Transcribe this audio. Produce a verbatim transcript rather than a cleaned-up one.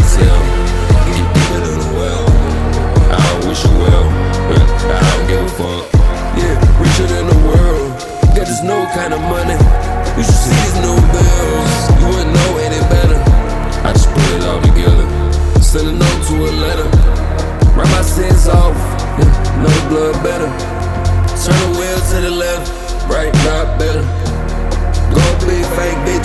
tell. Get deeper than the well. I don't wish you well. I don't give a fuck. Yeah, richer than the world. Got this no kind of money. You should see these new bills. You wouldn't know any better. I just put it all together. Send a note to Atlanta. Write my sins off. Yeah, no blood better. Turn the wheel to the left. Right, not better. Go big, fake, bitch.